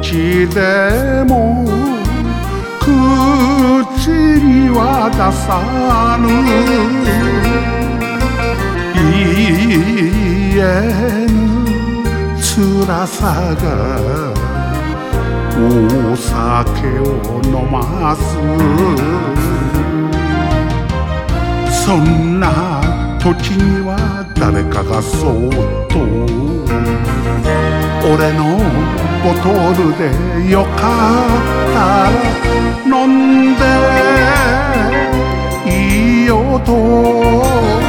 口でも口には出さぬ言えぬ辛さがお酒を飲ますそんな時には誰かがそっと俺のボトルでよかったら飲んでいいよと